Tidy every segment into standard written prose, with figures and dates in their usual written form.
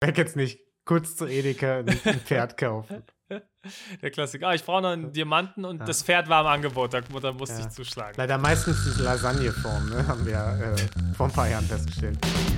Weg jetzt nicht kurz zu Edeka ein Pferd kaufen. Der Klassiker. Ich brauche noch einen Diamanten und Ja. das Pferd war im Angebot. Da musste Ja. ich zuschlagen. Leider meistens in Lasagneform, ne? Haben wir vor ein paar Jahren festgestellt.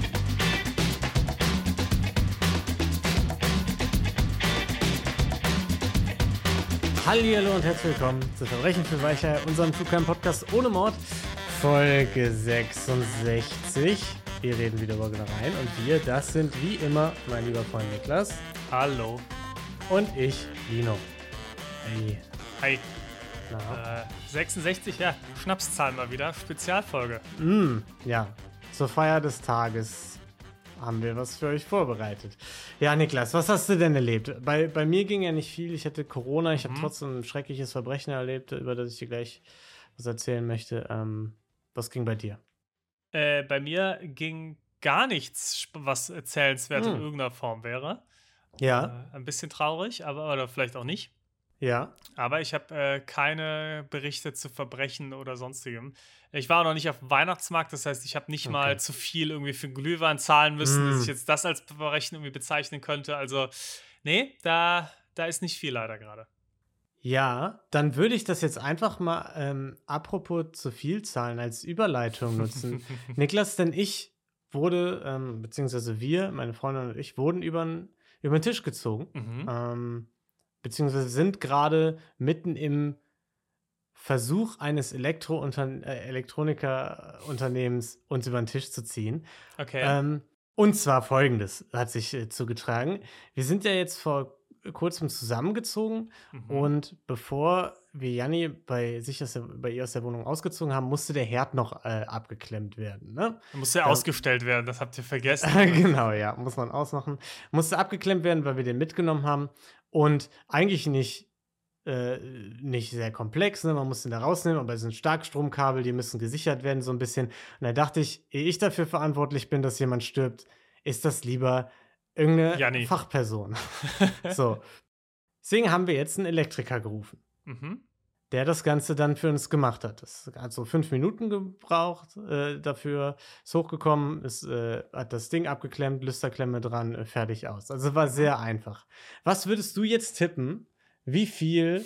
Hallihallo und herzlich willkommen zu Verbrechen für Weicheier, unserem True Crime Podcast ohne Mord, Folge 66. Wir reden wieder über Gönnereien und wir, das sind wie immer mein lieber Freund Niklas Hallo. und ich, Lino. Hey. Hi. Na? 66, ja. Schnapszahl mal wieder. Spezialfolge. Ja, zur Feier des Tages haben wir was für euch vorbereitet. Ja, Niklas, was hast du denn erlebt? Bei mir ging ja nicht viel. Ich hatte Corona. Ich habe trotzdem ein schreckliches Verbrechen erlebt, über das ich dir gleich was erzählen möchte. Was ging bei dir? Bei mir ging gar nichts, was erzählenswert in irgendeiner Form wäre. Ja, Ein bisschen traurig, oder vielleicht auch nicht. ja. Aber ich habe keine Berichte zu Verbrechen oder sonstigem. Ich war auch noch nicht auf dem Weihnachtsmarkt, das heißt, ich habe nicht mal zu viel irgendwie für Glühwein zahlen müssen, dass ich jetzt das als Verbrechen irgendwie bezeichnen könnte. Also, nee, da ist nicht viel leider gerade. Ja, dann würde ich das jetzt einfach mal apropos zu viel zahlen als Überleitung nutzen. Niklas, denn ich wurde, beziehungsweise wir, meine Freundin und ich, wurden über den Tisch gezogen. Beziehungsweise sind gerade mitten im Versuch eines Elektronikaunternehmens uns über den Tisch zu ziehen. Okay. Und zwar Folgendes hat sich zugetragen. Wir sind ja jetzt vor kurzem zusammengezogen und bevor wir Janni bei ihr aus der Wohnung ausgezogen haben, musste der Herd noch abgeklemmt werden. Ne? Muss ja ausgestellt werden, das habt ihr vergessen. Genau, ja, muss man ausmachen. Musste abgeklemmt werden, weil wir den mitgenommen haben und eigentlich nicht sehr komplex, ne? Man muss den da rausnehmen, aber es sind Starkstromkabel, die müssen gesichert werden, so ein bisschen. Und da dachte ich, ehe ich dafür verantwortlich bin, dass jemand stirbt, ist das lieber irgendeine Janni. Fachperson. So. Deswegen haben wir jetzt einen Elektriker gerufen, der das Ganze dann für uns gemacht hat. Das hat so 5 Minuten gebraucht dafür, ist hochgekommen, hat das Ding abgeklemmt, Lüsterklemme dran, fertig aus. Also war sehr einfach. Was würdest du jetzt tippen? Wie viel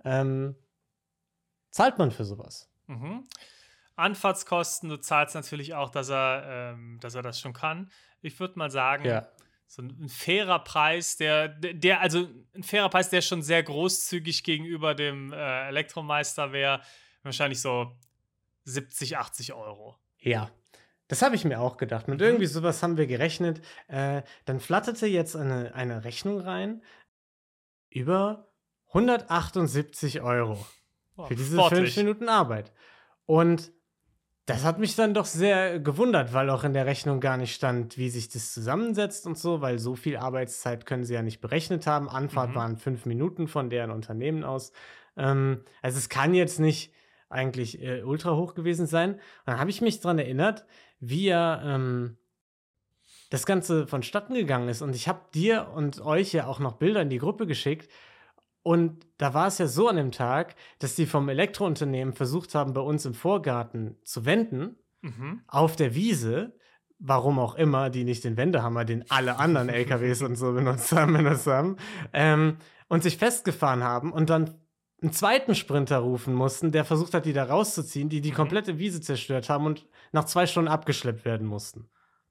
zahlt man für sowas? Anfahrtskosten, du zahlst natürlich auch, dass er das schon kann. Ich würde mal sagen, Ja. so ein fairer Preis, der schon sehr großzügig gegenüber dem Elektromeister wäre, wahrscheinlich so 70, 80 Euro. Ja. Das habe ich mir auch gedacht. Mit irgendwie sowas haben wir gerechnet. Dann flatterte jetzt eine Rechnung rein über 178 Euro für diese 5 Minuten Arbeit. Und das hat mich dann doch sehr gewundert, weil auch in der Rechnung gar nicht stand, wie sich das zusammensetzt und so, weil so viel Arbeitszeit können sie ja nicht berechnet haben. Anfahrt waren 5 Minuten von deren Unternehmen aus. Also es kann jetzt nicht eigentlich ultra hoch gewesen sein. Und dann habe ich mich daran erinnert, wie ja das Ganze vonstatten gegangen ist. Und ich habe dir und euch ja auch noch Bilder in die Gruppe geschickt. Und da war es ja so an dem Tag, dass die vom Elektrounternehmen versucht haben, bei uns im Vorgarten zu wenden, auf der Wiese, warum auch immer, die nicht den Wendehammer, den alle anderen LKWs und so benutzt haben, und sich festgefahren haben und dann einen zweiten Sprinter rufen mussten, der versucht hat, die da rauszuziehen, die komplette Wiese zerstört haben und nach 2 Stunden abgeschleppt werden mussten.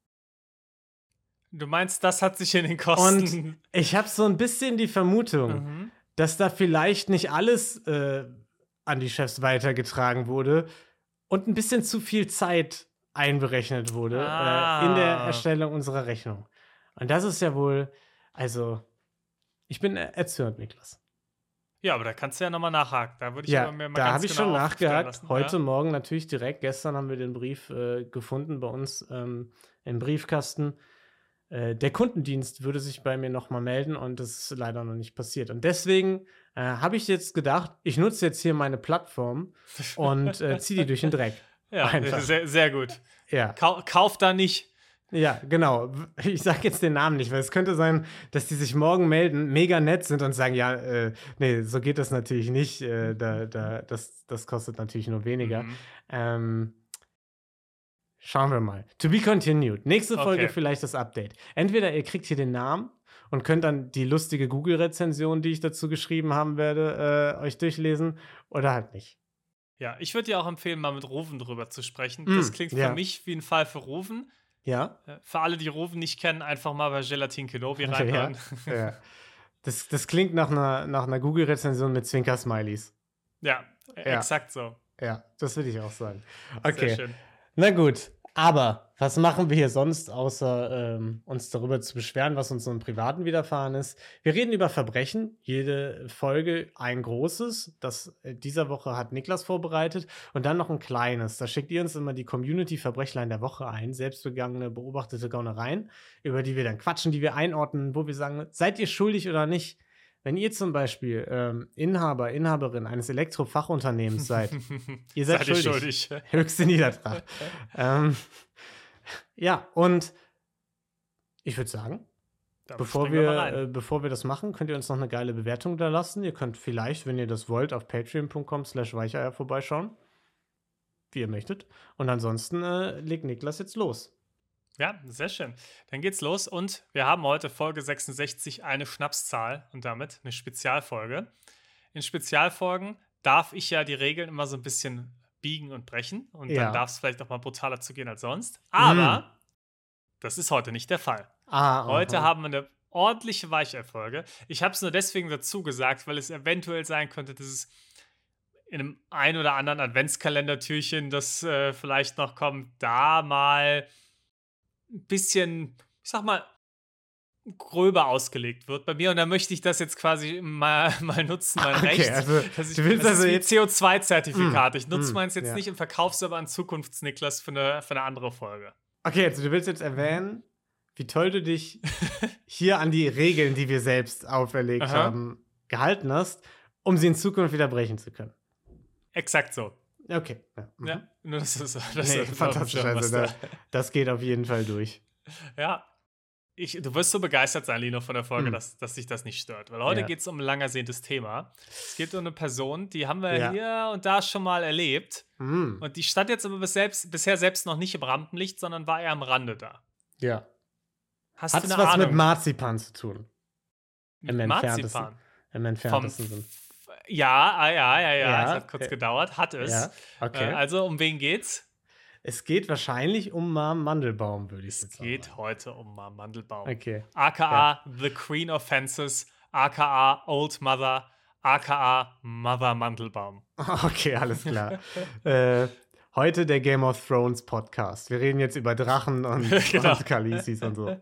Du meinst, das hat sich in den Kosten... Und ich habe so ein bisschen die Vermutung, dass da vielleicht nicht alles an die Chefs weitergetragen wurde und ein bisschen zu viel Zeit einberechnet wurde in der Erstellung unserer Rechnung. Und das ist ja wohl, also, ich bin erzürnt, Niklas. Ja, aber da kannst du ja nochmal nachhaken. Da würde ich aber mir mal da ganz habe ich genau schon nachgehakt. lassen. Heute Morgen natürlich direkt. Gestern haben wir den Brief gefunden bei uns im Briefkasten. Der Kundendienst würde sich bei mir nochmal melden und das ist leider noch nicht passiert. Und deswegen habe ich jetzt gedacht, ich nutze jetzt hier meine Plattform und ziehe die durch den Dreck. Ja, Einfach. sehr, sehr gut. Ja. Kauf da nicht. Ja, genau. Ich sage jetzt den Namen nicht, weil es könnte sein, dass die sich morgen melden, mega nett sind und sagen, ja, nee, so geht das natürlich nicht. Das kostet natürlich nur weniger. Schauen wir mal. To be continued. Nächste Folge Okay. vielleicht das Update. Entweder ihr kriegt hier den Namen und könnt dann die lustige Google-Rezension, die ich dazu geschrieben haben werde, euch durchlesen oder halt nicht. Ja, ich würde dir auch empfehlen, mal mit Ruven drüber zu sprechen. Das klingt für mich wie ein Fall für Ruven. Ja? Für alle, die Ruven nicht kennen, einfach mal bei Gelatin Kenobi reinhören. Ja. Das klingt nach einer Google-Rezension mit Zwinker-Smileys. Ja, exakt so. Ja, das würde ich auch sagen. Sehr Okay, schön. na gut. Aber was machen wir hier sonst, außer uns darüber zu beschweren, was uns so im Privaten widerfahren ist? Wir reden über Verbrechen. Jede Folge ein großes. Das dieser Woche hat Niklas vorbereitet. Und dann noch ein kleines. Da schickt ihr uns immer die Community-Verbrechlein der Woche ein. Selbstbegangene, beobachtete Gaunereien, über die wir dann quatschen, die wir einordnen, wo wir sagen, seid ihr schuldig oder nicht? Wenn ihr zum Beispiel Inhaber, Inhaberin eines Elektrofachunternehmens seid, ihr seid schuldig. Höchste Niedertracht. Ja, und ich würde sagen, bevor wir das machen, könnt ihr uns noch eine geile Bewertung da lassen. Ihr könnt vielleicht, wenn ihr das wollt, auf patreon.com/weicheier vorbeischauen. Wie ihr möchtet. Und ansonsten legt Niklas jetzt los. Ja, sehr schön. Dann geht's los und wir haben heute Folge 66 eine Schnapszahl und damit eine Spezialfolge. In Spezialfolgen darf ich ja die Regeln immer so ein bisschen biegen und brechen und dann darf es vielleicht auch mal brutaler zugehen als sonst. Aber das ist heute nicht der Fall. Heute haben wir eine ordentliche Weichei-Folge. Ich habe es nur deswegen dazu gesagt, weil es eventuell sein könnte, dass es in einem ein oder anderen Adventskalendertürchen, das vielleicht noch kommt, da mal ein bisschen, ich sag mal, gröber ausgelegt wird bei mir. Und da möchte ich das jetzt quasi mal nutzen, mein Recht. Also, das du willst ist wie jetzt CO2-Zertifikat. Ich nutze meins jetzt nicht und verkaufe es aber an Zukunfts-Niklas für eine andere Folge. Okay, also du willst jetzt erwähnen, wie toll du dich hier an die Regeln, die wir selbst auferlegt haben, gehalten hast, um sie in Zukunft wieder brechen zu können. Exakt so. Okay. Ja, nur das ist fantastisch. Also das geht auf jeden Fall durch. Ja. Du wirst so begeistert sein, Lino, von der Folge, dass dich das nicht stört. Weil heute geht es um ein lang ersehntes Thema. Es geht um eine Person, die haben wir hier und da schon mal erlebt. Und die stand jetzt aber bisher selbst noch nicht im Rampenlicht, sondern war eher am Rande da. Ja. Hat es was mit Marzipan zu tun? Im Marzipan? Im entferntesten Sinn. Ja, es hat kurz gedauert, hat es. Ja, okay. Also, um wen geht's? Es geht wahrscheinlich um Mom Mandelbaum, würde ich sagen. Es geht heute um Mom Mandelbaum. Okay. AKA The Queen of Fences, AKA Old Mother, AKA Mother Mandelbaum. Okay, alles klar. Heute der Game of Thrones Podcast. Wir reden jetzt über Drachen und Khaleesis und so.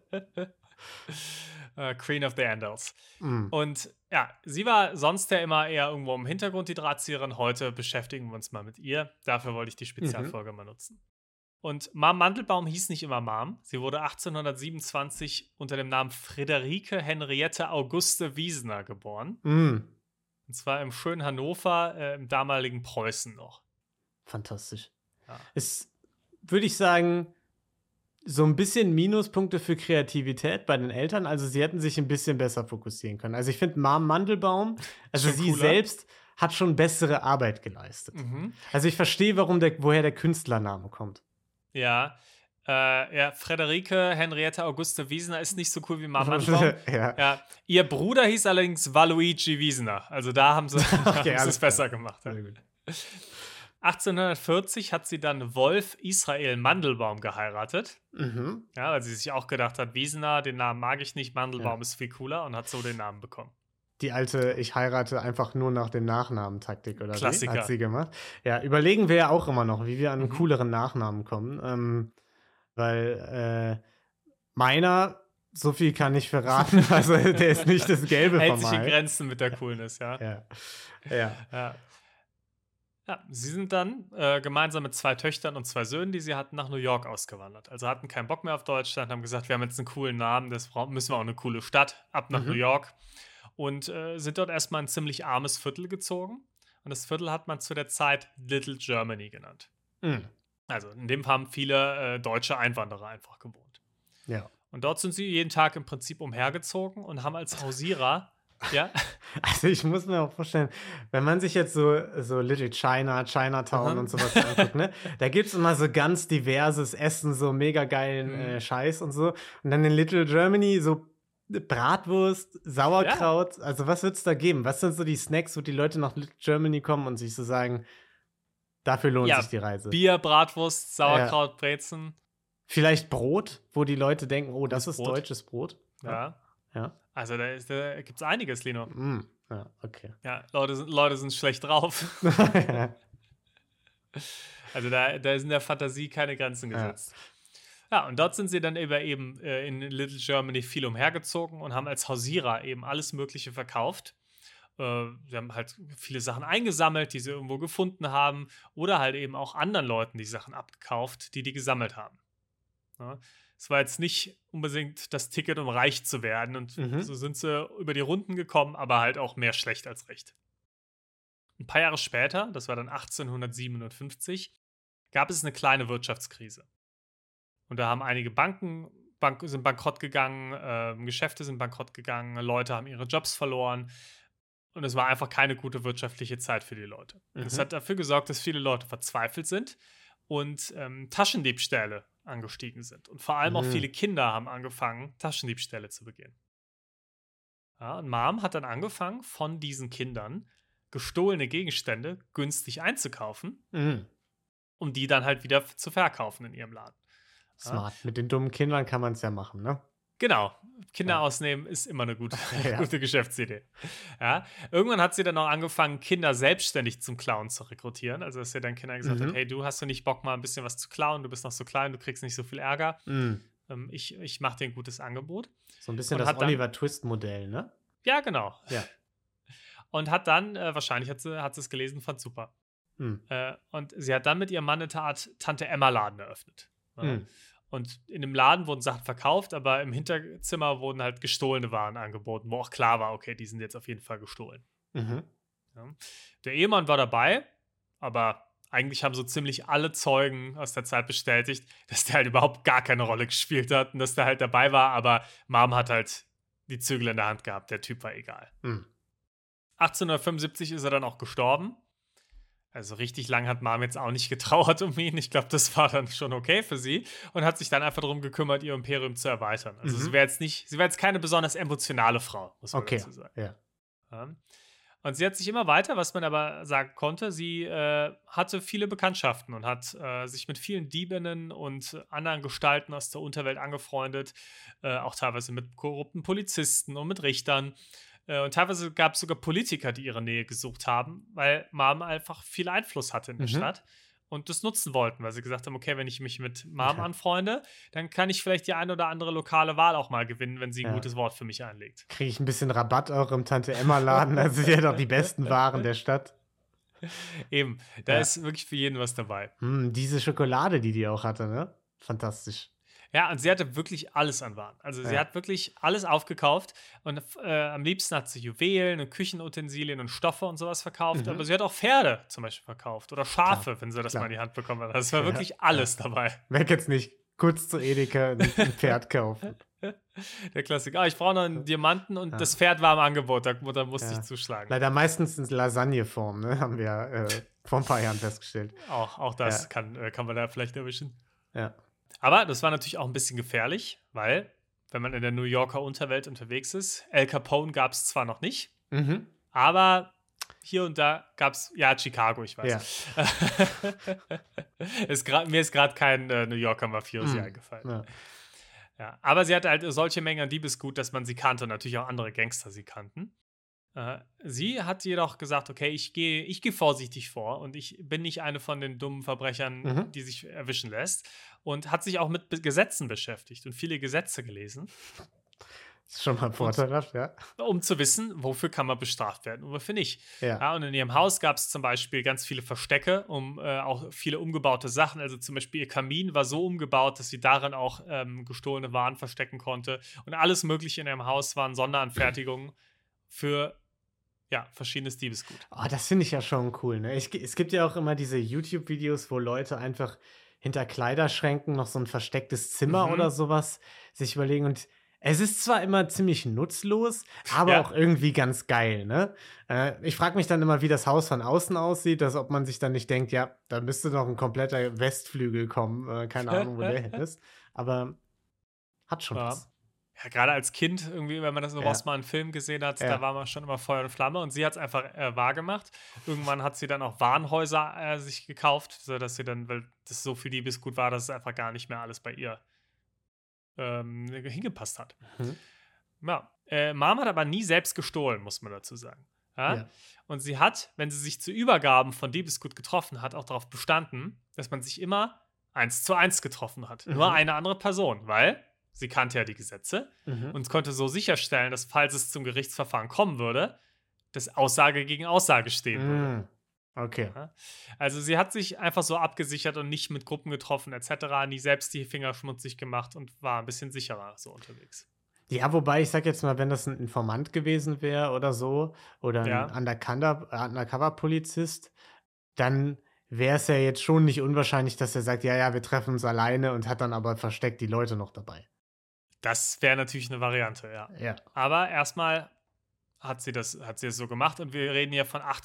Queen of the Andals. Und ja, sie war sonst ja immer eher irgendwo im Hintergrund, die Drahtzieherin. Heute beschäftigen wir uns mal mit ihr. Dafür wollte ich die Spezialfolge mal nutzen. Und Mom Mandelbaum hieß nicht immer Mom. Sie wurde 1827 unter dem Namen Friederike Henriette Auguste Wiesener geboren. Und zwar im schönen Hannover, im damaligen Preußen noch. Fantastisch. Ja. Ist, würde ich sagen, so ein bisschen Minuspunkte für Kreativität bei den Eltern. Also sie hätten sich ein bisschen besser fokussieren können. Also ich finde Mom Mandelbaum, also sie selbst hat schon bessere Arbeit geleistet. Also ich verstehe, woher der Künstlername kommt. Ja, Friederike Henriette Auguste Wiesener ist nicht so cool wie Mom Mandelbaum. Ja. Ihr Bruder hieß allerdings Valuigi Wiesener. Also da haben sie es besser gemacht. Sehr gut. 1840 hat sie dann Wolf Israel Mandelbaum geheiratet. Ja, weil sie sich auch gedacht hat, Wiesener, den Namen mag ich nicht, Mandelbaum ist viel cooler und hat so den Namen bekommen. Die alte, ich heirate einfach nur nach dem Nachnamen-Taktik, oder Klassiker. Wie? Hat sie gemacht. Ja, überlegen wir ja auch immer noch, wie wir an einen cooleren Nachnamen kommen. Weil meiner, so viel kann ich verraten, also der ist nicht das Gelbe vom Ei. Hält sich in Grenzen mit der Coolness, ja. Ja, sie sind dann gemeinsam mit 2 Töchtern und 2 Söhnen, die sie hatten, nach New York ausgewandert. Also hatten keinen Bock mehr auf Deutschland, haben gesagt, wir haben jetzt einen coolen Namen, müssen wir auch eine coole Stadt, ab nach New York. Und sind dort erstmal ein ziemlich armes Viertel gezogen. Und das Viertel hat man zu der Zeit Little Germany genannt. Also in dem haben viele deutsche Einwanderer einfach gewohnt. Ja. Und dort sind sie jeden Tag im Prinzip umhergezogen und haben als Hausierer Ja? Also, ich muss mir auch vorstellen, wenn man sich jetzt so Little China, Chinatown Aha. und sowas anguckt, ne? Da gibt's immer so ganz diverses Essen, so mega geilen, Mhm. Scheiß und so. Und dann in Little Germany so Bratwurst, Ja. Sauerkraut. Also, was wird's da geben? Was sind so die Snacks, wo die Leute nach Little Germany kommen und sich so sagen: „Dafür lohnt sich Ja, die Reise?“ Bier, Bratwurst, Ja. Sauerkraut, Brezen, Vielleicht Brot, wo die Leute denken: „Oh, das gutes ist Brot. deutsches Brot.“ Ja, Ja. ja. Also, da gibt's einiges, Lino. Ja, okay. Ja, Leute sind schlecht drauf. Also, da sind der Fantasie keine Grenzen Ja. gesetzt. Ja, und dort sind sie dann eben, in Little Germany viel umhergezogen und haben als Hausierer eben alles Mögliche verkauft. Sie haben halt viele Sachen eingesammelt, die sie irgendwo gefunden haben oder halt eben auch anderen Leuten die Sachen abgekauft, die gesammelt haben, ne? Es war jetzt nicht unbedingt das Ticket, um reich zu werden und Mhm. so sind sie über die Runden gekommen, aber halt auch mehr schlecht als recht. Ein paar Jahre später, das war dann 1857, gab es eine kleine Wirtschaftskrise. Und da haben einige Banken sind bankrott gegangen, Geschäfte sind bankrott gegangen, Leute haben ihre Jobs verloren. Und es war einfach keine gute wirtschaftliche Zeit für die Leute. Und es Mhm. hat dafür gesorgt, dass viele Leute verzweifelt sind und Taschendiebstähle angestiegen sind. Und vor allem auch Mhm. viele Kinder haben angefangen, Taschendiebstähle zu begehen. Ja, und Mom hat dann angefangen, von diesen Kindern gestohlene Gegenstände günstig einzukaufen, Mhm. um die dann halt wieder zu verkaufen in ihrem Laden. Ja, Smart. Mit den dummen Kindern kann man's ja machen, ne? genau. Kinder Ja. ausnehmen ist immer eine gute, Ja. gute Geschäftsidee. Ja. Irgendwann hat sie dann auch angefangen, Kinder selbstständig zum Klauen zu rekrutieren. Also, dass sie dann Kindern gesagt hat: Mhm. Hey, du hast du nicht Bock, mal ein bisschen was zu klauen? Du bist noch so klein, du kriegst nicht so viel Ärger. Mhm. Ich mache dir ein gutes Angebot. So 'n bisschen Und das hat dann, Oliver-Twist-Modell, ne? ja, genau. Ja. Und hat dann, wahrscheinlich hat sie es gelesen, fand super. Mhm. Und sie hat dann mit ihrem Mann eine Art Tante-Emma-Laden eröffnet. Ja. Mhm. Und in dem Laden wurden Sachen verkauft, aber im Hinterzimmer wurden halt gestohlene Waren angeboten, wo auch klar war, okay, die sind jetzt auf jeden Fall gestohlen. Mhm. Ja. Der Ehemann war dabei, aber eigentlich haben so ziemlich alle Zeugen aus der Zeit bestätigt, dass der halt überhaupt gar keine Rolle gespielt hat und dass der halt dabei war, aber Mom hat halt die Zügel in der Hand gehabt. Der Typ war egal. Mhm. 1875 ist er dann auch gestorben. Also richtig lang hat Mom jetzt auch nicht getrauert um ihn. Ich glaube, das war dann schon okay für sie und hat sich dann einfach darum gekümmert, ihr Imperium zu erweitern. Also Mhm. sie war jetzt keine besonders emotionale Frau, muss man Okay. dazu sagen. Ja. Ja. Und sie hat sich immer weiter, was man aber sagen konnte, sie hatte viele Bekanntschaften und hat sich mit vielen Diebinnen und anderen Gestalten aus der Unterwelt angefreundet, auch teilweise mit korrupten Polizisten und mit Richtern. Und teilweise gab es sogar Politiker, die ihre Nähe gesucht haben, weil Mom einfach viel Einfluss hatte in der Mhm. Stadt und das nutzen wollten, weil sie gesagt haben, okay, wenn ich mich mit Mom Ja. anfreunde, dann kann ich vielleicht die ein oder andere lokale Wahl auch mal gewinnen, wenn sie ein Ja. gutes Wort für mich einlegt. Kriege ich 'n bisschen Rabatt auch im Tante-Emma-Laden? Also, sie hat auch die besten Waren der Stadt. Eben, da Ja. ist wirklich für jeden was dabei. Diese Schokolade, die auch hatte, ne? Fantastisch. Ja, und sie hatte wirklich alles an Waren. Also, sie Ja. hat wirklich alles aufgekauft und am liebsten hat sie Juwelen und Küchenutensilien und Stoffe und sowas verkauft, Mhm. aber sie hat auch Pferde zum Beispiel verkauft oder Klar, Schafe, wenn sie das mal klar. in die Hand bekommen hat. Also, es war Ja, wirklich ja. alles dabei. Weg jetzt nicht kurz zu Edeka 'n Pferd kaufen. Der Klassiker. Ah, ich brauche noch einen Diamanten und Ja, das Pferd war im Angebot, da musste ich ja. zuschlagen. Leider meistens in Lasagneform, ne? Haben wir, vor 'n paar Jahren festgestellt. Auch Ja, das kann man da vielleicht erwischen. ja. Aber das war natürlich auch ein bisschen gefährlich, weil, wenn man in der New Yorker Unterwelt unterwegs ist, Al Capone gab es zwar noch nicht, Mhm. aber hier und da gab es, ja, Chicago, ich weiß. Ja. Mir ist gerade kein New Yorker Mafiosi Mhm. eingefallen. Ja. Ja, aber sie hatte halt solche Mengen an Diebesgut, dass man sie kannte und natürlich auch andere Gangster sie kannten. Sie hat jedoch gesagt, okay, ich geh vorsichtig vor und ich bin nicht eine von den dummen Verbrechern, Mhm. die sich erwischen lässt und hat sich auch mit Gesetzen beschäftigt und viele Gesetze gelesen, Ist schon mal und vorteilhaft, ja. um zu wissen, wofür kann man bestraft werden und wofür nicht. Ja. Ja, und in ihrem Haus gab es zum Beispiel ganz viele Verstecke, auch viele umgebaute Sachen. Also zum Beispiel ihr Kamin war so umgebaut, dass sie darin auch gestohlene Waren verstecken konnte. Und alles Mögliche in ihrem Haus waren Sonderanfertigungen für, ja, verschiedenes Diebesgut. Oh, das finde ich ja schon cool, ne? Es gibt ja auch immer diese YouTube-Videos, wo Leute einfach hinter Kleiderschränken noch so ein verstecktes Zimmer oder Mhm. sowas sich überlegen und Es ist zwar immer ziemlich nutzlos, aber Ja. auch irgendwie ganz geil, ne? Ich frage mich dann immer, wie das Haus von außen aussieht, dass ob man sich dann nicht denkt, ja, da müsste noch ein kompletter Westflügel kommen. Keine Ahnung, wo der hin ist. Aber hat schon Ja. was. Ja, gerade als Kind irgendwie, wenn man das Ja. sowas mal in Film gesehen hat, da Ja. war man schon immer Feuer und Flamme und sie hat es einfach wahrgemacht. Irgendwann hat sie dann auch Warenhäuser sich gekauft, sodass sie dann, weil das so viel Liebesgut war, dass es einfach gar nicht mehr alles bei ihr hingepasst hat. Mhm. Ja, Mom hat aber nie selbst gestohlen, muss man dazu sagen. Ja? Ja. Und sie hat, wenn sie sich zu Übergaben von Liebesgut getroffen hat, auch darauf bestanden, dass man sich immer 1:1 getroffen hat. Nur Mhm. eine andere Person, weil sie kannte ja die Gesetze Mhm. und konnte so sicherstellen, dass, falls es zum Gerichtsverfahren kommen würde, dass Aussage gegen Aussage stehen würde. Mhm. Okay. Ja? Also sie hat sich einfach so abgesichert und nicht mit Gruppen getroffen etc., nie selbst die Finger schmutzig gemacht und war ein bisschen sicherer so unterwegs. Ja, wobei ich sag jetzt mal, wenn das ein Informant gewesen wäre oder so oder ein Ja. Undercover-Polizist, dann wäre es ja jetzt schon nicht unwahrscheinlich, dass er sagt: „Ja, ja, wir treffen uns alleine“ und hat dann aber versteckt die Leute noch dabei. Das wäre natürlich eine Variante, ja. Ja. Aber erstmal hat sie das so gemacht und wir reden hier von den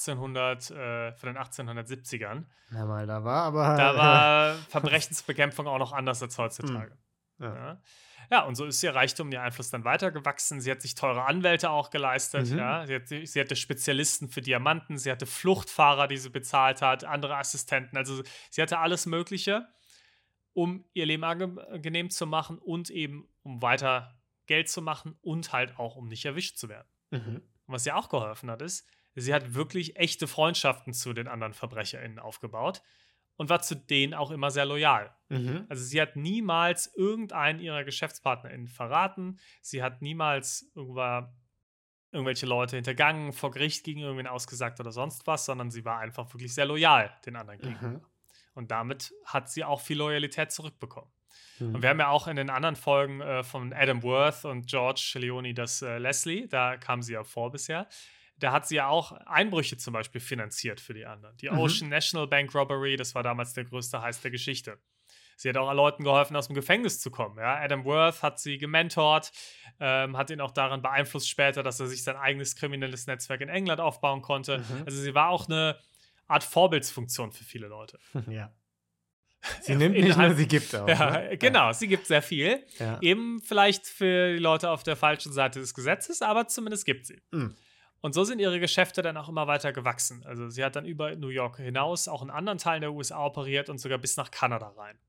1870ern. Ja, mal da war aber Da war Verbrechensbekämpfung auch noch anders als heutzutage. Ja. Ja. Ja, und so ist ihr Reichtum, ihr Einfluss dann weitergewachsen. Sie hat sich teure Anwälte auch geleistet. Mhm. Ja. Sie hatte Spezialisten für Diamanten, sie hatte Fluchtfahrer, die sie bezahlt hat, andere Assistenten. Also sie hatte alles Mögliche, um ihr Leben angenehm zu machen und eben um weiter Geld zu machen und halt auch, um nicht erwischt zu werden. Mhm. Und was ihr auch geholfen hat, ist, sie hat wirklich echte Freundschaften zu den anderen VerbrecherInnen aufgebaut und war zu denen auch immer sehr loyal. Mhm. Also sie hat niemals irgendeinen ihrer GeschäftspartnerInnen verraten. Sie hat niemals irgendwelche Leute hintergangen, vor Gericht gegen irgendwen ausgesagt oder sonst was, sondern sie war einfach wirklich sehr loyal den anderen gegenüber. Mhm. Und damit hat sie auch viel Loyalität zurückbekommen. Mhm. Und wir haben ja auch in den anderen Folgen von Adam Worth und George Leone das Leslie, da kam sie ja vor bisher. Da hat sie ja auch Einbrüche zum Beispiel finanziert für die anderen. Die Ocean National Bank Robbery, das war damals der größte Heiß der Geschichte. Sie hat auch Leuten geholfen, aus dem Gefängnis zu kommen. Ja? Adam Worth hat sie gementort, hat ihn auch daran beeinflusst später, dass er sich sein eigenes kriminelles Netzwerk in England aufbauen konnte. Mhm. Also sie war auch eine Art Vorbildsfunktion für viele Leute. Ja. Sie nimmt nicht nur, sie gibt auch. Ja, Ne? genau, sie gibt sehr viel. Ja. Eben vielleicht für die Leute auf der falschen Seite des Gesetzes, aber zumindest gibt sie. Mhm. Und so sind ihre Geschäfte dann auch immer weiter gewachsen. Also sie hat dann über New York hinaus auch in anderen Teilen der USA operiert und sogar bis nach Kanada rein.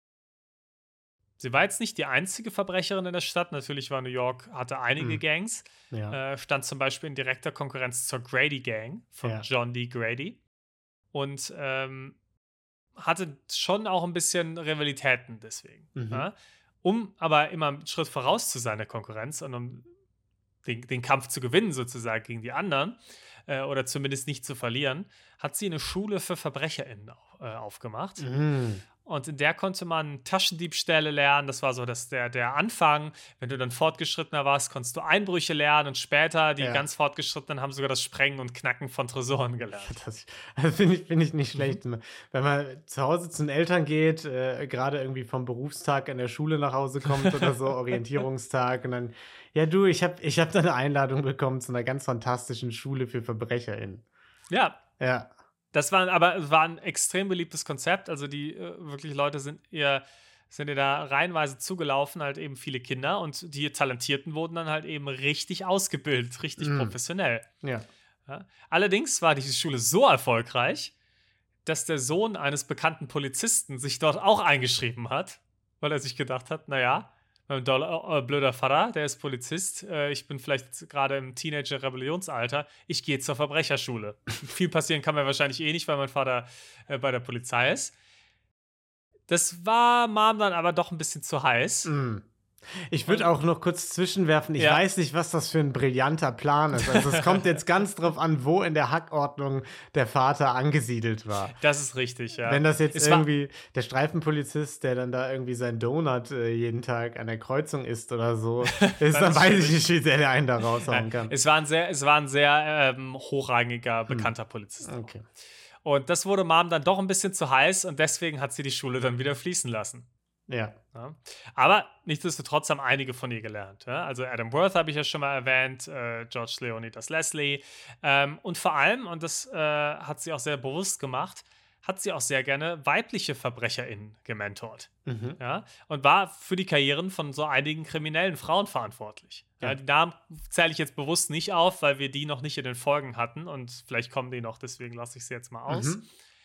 Sie war jetzt nicht die einzige Verbrecherin in der Stadt. Natürlich war New York, hatte einige Gangs. Ja. Stand zum Beispiel in direkter Konkurrenz zur Grady Gang von Ja. John D. Grady. Und hatte schon auch ein bisschen Rivalitäten deswegen. Mhm. Ja? Um aber immer einen Schritt voraus zu sein der Konkurrenz und um den Kampf zu gewinnen sozusagen gegen die anderen oder zumindest nicht zu verlieren, hat sie eine Schule für VerbrecherInnen aufgemacht. Mhm. Und in der konnte man Taschendiebstähle lernen. Das war so der Anfang. Wenn du dann fortgeschrittener warst, konntest du Einbrüche lernen. Und später, die Ja. ganz Fortgeschrittenen, haben sogar das Sprengen und Knacken von Tresoren gelernt. Das find ich nicht schlecht. Wenn man zu Hause zu den Eltern geht, gerade irgendwie vom Berufstag in der Schule nach Hause kommt oder so, Orientierungstag und dann, ja du, ich hab da eine Einladung bekommen zu einer ganz fantastischen Schule für VerbrecherInnen. Ja, Ja. es war ein extrem beliebtes Konzept. Also die wirklich Leute sind ihr da reihenweise zugelaufen, halt eben viele Kinder. Und die Talentierten wurden dann halt eben richtig ausgebildet, richtig professionell. Ja. Ja. Allerdings war diese Schule so erfolgreich, dass der Sohn eines bekannten Polizisten sich dort auch eingeschrieben hat, weil er sich gedacht hat, naja, mein blöder Vater, der ist Polizist, ich bin vielleicht jetzt gerade im Teenager-Rebellionsalter, ich gehe zur Verbrecherschule. Viel passieren kann mir wahrscheinlich eh nicht, weil mein Vater bei der Polizei ist. Das war Mom dann aber doch ein bisschen zu heiß. Mhm. Ich würde auch noch kurz zwischenwerfen, ich Ja. weiß nicht, was das für ein brillanter Plan ist. Also es kommt jetzt ganz drauf an, wo in der Hackordnung der Vater angesiedelt war. Das ist richtig, ja. Wenn das jetzt Es war- irgendwie der Streifenpolizist, der dann da irgendwie sein Donut jeden Tag an der Kreuzung isst oder so, ist, dann weiß ich nicht, wie sehr der einen da raushauen kann. Es war ein sehr hochrangiger, bekannter Polizist. Okay. Und das wurde Mom dann doch ein bisschen zu heiß und deswegen hat sie die Schule dann wieder fließen lassen. Ja. Ja. Aber nichtsdestotrotz haben einige von ihr gelernt. Ja? Also Adam Worth habe ich ja schon mal erwähnt, George Leonidas Leslie. Und vor allem, und das hat sie auch sehr bewusst gemacht, hat sie auch sehr gerne weibliche VerbrecherInnen gementort. Mhm. Ja? Und war für die Karrieren von so einigen kriminellen Frauen verantwortlich. Ja. Ja. Die Namen zähle ich jetzt bewusst nicht auf, weil wir die noch nicht in den Folgen hatten und vielleicht kommen die noch, deswegen lasse ich sie jetzt mal aus.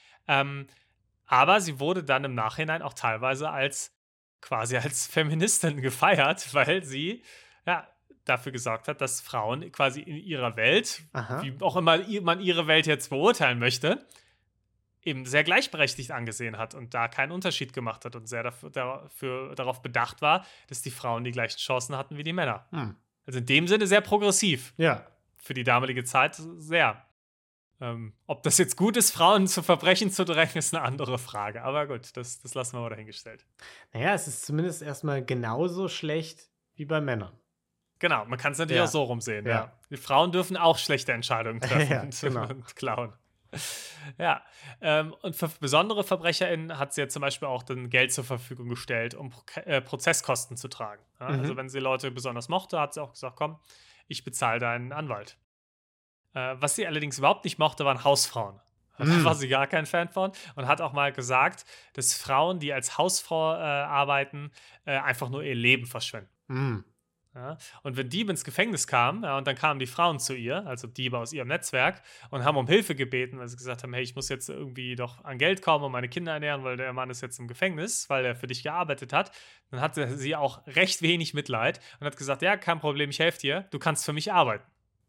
Aber sie wurde dann im Nachhinein auch teilweise quasi als Feministin gefeiert, weil sie ja, dafür gesorgt hat, dass Frauen quasi in ihrer Welt, wie auch immer man ihre Welt jetzt beurteilen möchte, eben sehr gleichberechtigt angesehen hat und da keinen Unterschied gemacht hat und sehr darauf bedacht war, dass die Frauen die gleichen Chancen hatten wie die Männer. Also in dem Sinne sehr progressiv. Ja. Für die damalige Zeit sehr. Ob das jetzt gut ist, Frauen zu Verbrechen zu drängen, ist eine andere Frage. Aber gut, das lassen wir mal dahingestellt. Naja, es ist zumindest erstmal genauso schlecht wie bei Männern. Genau, man kann es natürlich Ja. auch so rumsehen. Ja. Ja. Die Frauen dürfen auch schlechte Entscheidungen treffen Ja, genau. und klauen. Ja, und für besondere VerbrecherInnen hat sie ja zum Beispiel auch dann Geld zur Verfügung gestellt, um Prozesskosten zu tragen. Ja? Also wenn sie Leute besonders mochte, hat sie auch gesagt, komm, ich bezahle deinen Anwalt. Was sie allerdings überhaupt nicht mochte, waren Hausfrauen. Da war sie gar kein Fan von und hat auch mal gesagt, dass Frauen, die als Hausfrau arbeiten, einfach nur ihr Leben verschwenden. Ja? Und wenn Diebe ins Gefängnis kamen, ja, und dann kamen die Frauen zu ihr, also Diebe aus ihrem Netzwerk, und haben um Hilfe gebeten, weil sie gesagt haben, hey, ich muss jetzt irgendwie doch an Geld kommen und meine Kinder ernähren, weil der Mann ist jetzt im Gefängnis, weil er für dich gearbeitet hat, dann hatte sie auch recht wenig Mitleid und hat gesagt, ja, kein Problem, ich helfe dir, du kannst für mich arbeiten.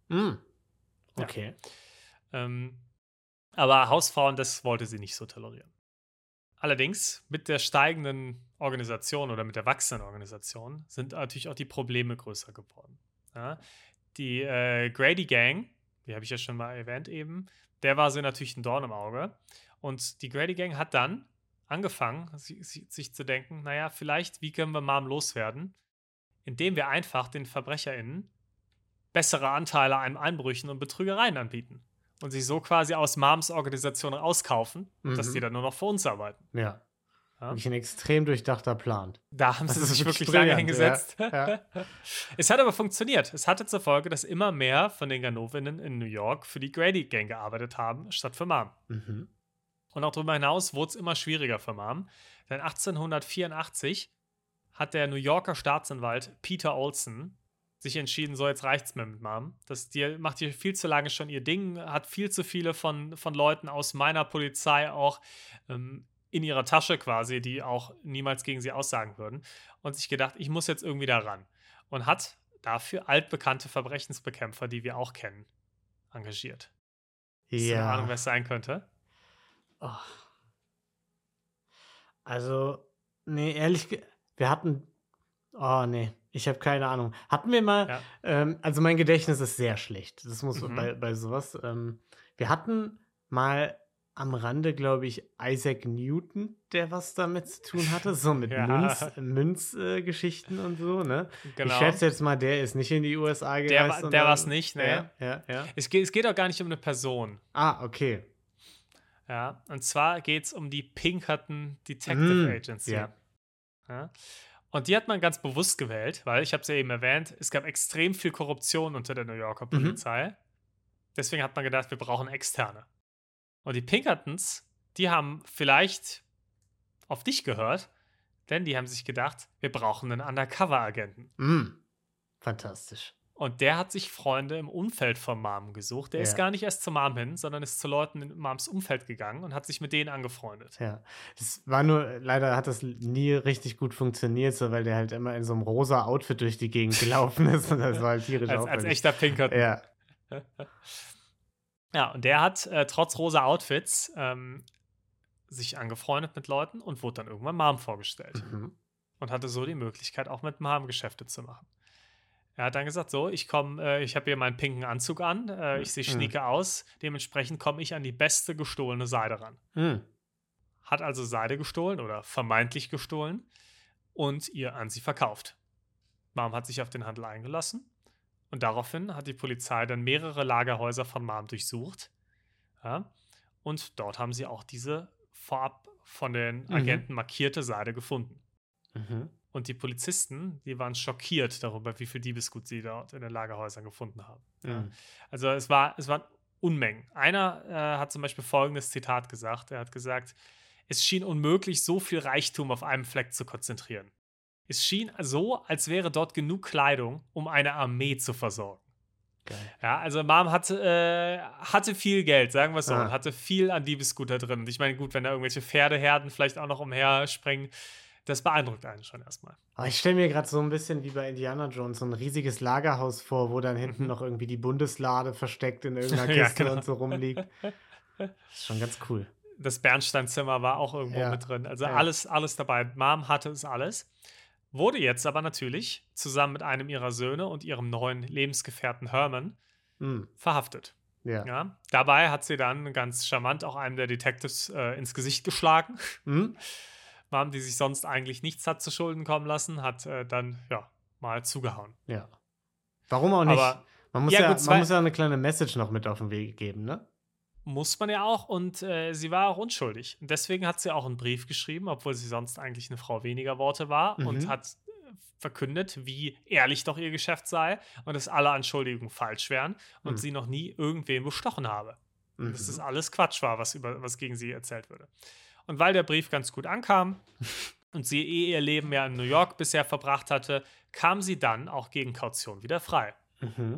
Okay. Ja. Aber Hausfrauen, das wollte sie nicht so tolerieren. Allerdings, mit der steigenden Organisation oder mit der wachsenden Organisation sind natürlich auch die Probleme größer geworden. Ja? Die Grady Gang, die habe ich ja schon mal erwähnt eben, der war sie natürlich ein Dorn im Auge. Und die Grady Gang hat dann angefangen, sich zu denken, naja, vielleicht, wie können wir Mom loswerden? Indem wir einfach den VerbrecherInnen bessere Anteile an Einbrüchen und Betrügereien anbieten. Und sich so quasi aus Moms Organisation rauskaufen und dass die dann nur noch für uns arbeiten. Ja. Ja? Wirklich ein extrem durchdachter Plan. Da haben Das sie ist sich wirklich wirklich lange brillant, hingesetzt. ja. Es hat aber funktioniert. Es hatte zur Folge, dass immer mehr von den Ganovinnen in New York für die Grady Gang gearbeitet haben, statt für Mom. Und auch darüber hinaus wurde es immer schwieriger für Mom. Denn 1884 hat der New Yorker Staatsanwalt Peter Olson sich entschieden, so jetzt reicht's mir mit Mom. Die macht hier viel zu lange schon ihr Ding, hat viel zu viele von Leuten aus meiner Polizei auch in ihrer Tasche quasi, die auch niemals gegen sie aussagen würden. Und sich gedacht, ich muss jetzt irgendwie da ran. Und hat dafür altbekannte Verbrechensbekämpfer, die wir auch kennen, engagiert. Hast du eine Ahnung, wer es sein könnte? Oh. Also, nee, wir hatten. Oh, nee, ich habe keine Ahnung. Hatten wir mal. Also, mein Gedächtnis ist sehr schlecht. Das muss bei sowas. Wir hatten mal am Rande, glaube ich, Isaac Newton, der was damit zu tun hatte. So mit Münzgeschichten und so, ne? Genau. Ich schätze jetzt mal, der ist nicht in die USA gereist. Der war es nicht, ne? Ja. Es geht auch gar nicht um eine Person. Ah, okay. Ja, und zwar geht es um die Pinkerton Detective Agency. Ja. Und die hat man ganz bewusst gewählt, weil, ich habe es ja eben erwähnt, es gab extrem viel Korruption unter der New Yorker Polizei. Deswegen hat man gedacht, wir brauchen Externe. Und die Pinkertons, die haben vielleicht auf dich gehört, denn die haben sich gedacht, wir brauchen einen Undercover-Agenten. Fantastisch. Und der hat sich Freunde im Umfeld von Mom gesucht. Der ist gar nicht erst zu Mom hin, sondern ist zu Leuten in Moms Umfeld gegangen und hat sich mit denen angefreundet. Ja, das war nur, leider hat das nie richtig gut funktioniert, so, weil der halt immer in so einem rosa Outfit durch die Gegend gelaufen ist und das war halt tierisch als echter Pinkerton. Ja. Ja, und der hat trotz rosa Outfits sich angefreundet mit Leuten und wurde dann irgendwann Mom vorgestellt. Und hatte so die Möglichkeit, auch mit Mom Geschäfte zu machen. Er hat dann gesagt, so, ich habe hier meinen pinken Anzug an, ich sehe schnieke aus, dementsprechend komme ich an die beste gestohlene Seide ran. Hat also Seide gestohlen oder vermeintlich gestohlen und ihr an sie verkauft. Mom hat sich auf den Handel eingelassen und daraufhin hat die Polizei dann mehrere Lagerhäuser von Mom durchsucht. Ja, und dort haben sie auch diese vorab von den Agenten markierte Seide gefunden. Mhm. Und die Polizisten, die waren schockiert darüber, wie viel Diebesgut sie dort in den Lagerhäusern gefunden haben. Ja. Mhm. Also es waren Unmengen. Einer hat zum Beispiel folgendes Zitat gesagt. Er hat gesagt, es schien unmöglich, so viel Reichtum auf einem Fleck zu konzentrieren. Es schien so, als wäre dort genug Kleidung, um eine Armee zu versorgen. Geil. Ja, also Mom hatte viel Geld, sagen wir es so, Ah. und hatte viel an Diebesgut da drin. Und ich meine, gut, wenn da irgendwelche Pferdeherden vielleicht auch noch umherspringen, das beeindruckt einen schon erstmal. Aber ich stelle mir gerade so ein bisschen wie bei Indiana Jones so ein riesiges Lagerhaus vor, wo dann hinten noch irgendwie die Bundeslade versteckt in irgendeiner Ja, Kiste genau. und so rumliegt. Ist schon ganz cool. Das Bernsteinzimmer war auch irgendwo Ja, mit drin. Also ja. alles dabei. Mom hatte es alles. Wurde jetzt aber natürlich zusammen mit einem ihrer Söhne und ihrem neuen Lebensgefährten Herman Mhm. verhaftet. Ja. Ja, dabei hat sie dann ganz charmant auch einem der Detectives ins Gesicht geschlagen. Mhm. Mom, die sich sonst eigentlich nichts hat zu Schulden kommen lassen, hat dann mal zugehauen. Ja. Warum auch nicht? Aber Man muss ja, ja, gut, man muss ja eine kleine Message noch mit auf den Weg geben, ne? muss man ja auch, und sie war auch unschuldig. Und deswegen hat sie auch einen Brief geschrieben, obwohl sie sonst eigentlich eine Frau weniger Worte war, und Mhm. hat verkündet, wie ehrlich doch ihr Geschäft sei und dass alle Anschuldigungen falsch wären und Mhm. sie noch nie irgendwen bestochen habe. Und dass das Mhm. alles Quatsch war, was gegen sie erzählt würde. Und weil der Brief ganz gut ankam und sie ihr Leben ja in New York bisher verbracht hatte, kam sie dann auch gegen Kaution wieder frei. Mhm.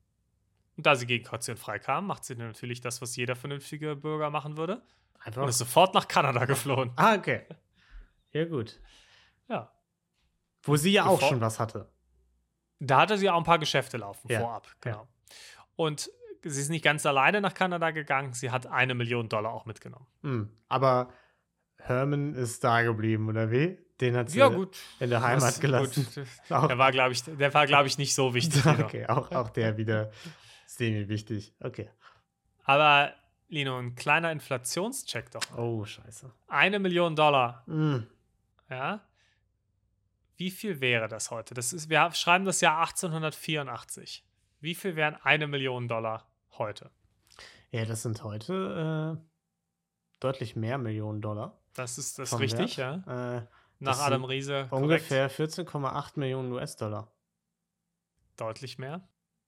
Und da sie gegen Kaution frei kam, macht sie natürlich das, was jeder vernünftige Bürger machen würde, und Einfach. ist sofort nach Kanada geflohen. Ah, okay. Ja, gut. Ja. Wo sie ja auch Bevor- schon was hatte. Da hatte sie auch ein paar Geschäfte laufen Ja, vorab. ja. Genau. Und sie ist nicht ganz alleine nach Kanada gegangen. Sie hat $1 Million auch mitgenommen. Mhm. Aber Herman ist da geblieben, oder wie? Den hat sie Ja, gut. in der Heimat gelassen. Gut. Auch, Der war, glaube ich, nicht so wichtig. Lino. okay, auch der wieder semi-wichtig. Okay. Aber, Lino, ein kleiner Inflationscheck doch. Oh, scheiße. $1 Million. Mhm. Ja. Wie viel wäre das heute? Wir schreiben das Jahr 1884. Wie viel wären $1 Million heute? Ja, das sind heute deutlich mehr Millionen Dollar. Das ist vom richtig, Wert. ja. Das Nach Adam sind Riese ungefähr 14,8 Millionen US-Dollar. deutlich mehr.